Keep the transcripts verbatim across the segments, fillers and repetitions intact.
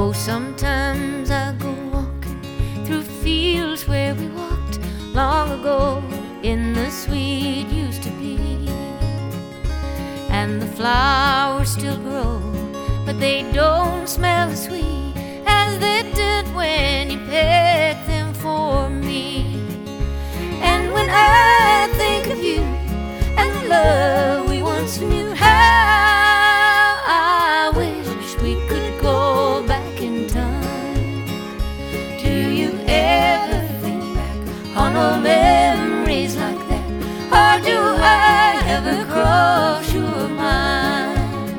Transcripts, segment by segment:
Oh, sometimes I go walking through fields where we walked long ago in the sweet used to be. And the flowers still grow, but they don't smell as sweet as they did when you picked them for me. And when I think of you and the love we once knew, how I wish we could go back in time. Do you ever think back on old memories like that? Or do I ever cross your mind?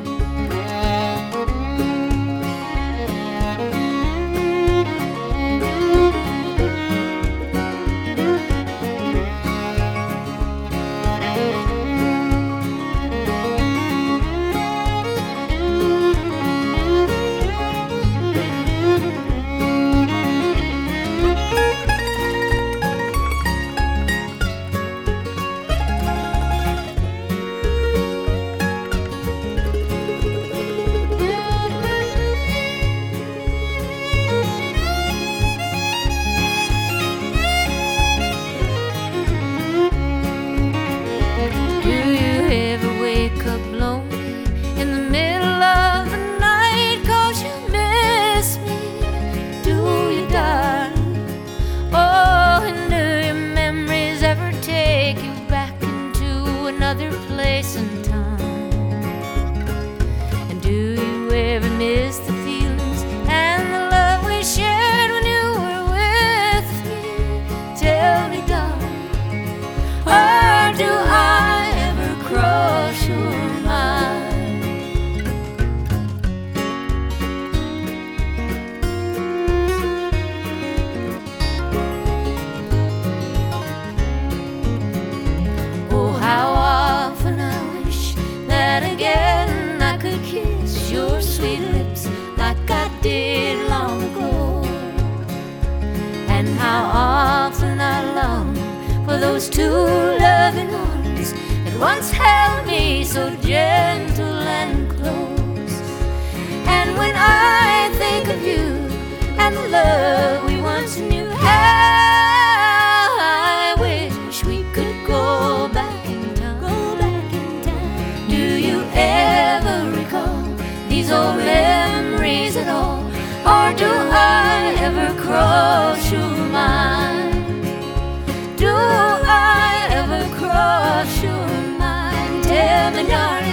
Another place and time? And do you ever miss the feelings and the love we shared when you were with me? Tell me, darling, or do I ever cross your mind? Oh, how again I could kiss your sweet lips like I did long ago. And how often I long for those two loving arms that once held me so gentle and close. And when I think of you and the love we once knew, how I wish we could go back these old memories at all. Or do I ever cross your mind? Do I ever cross your mind? Tell me, darling,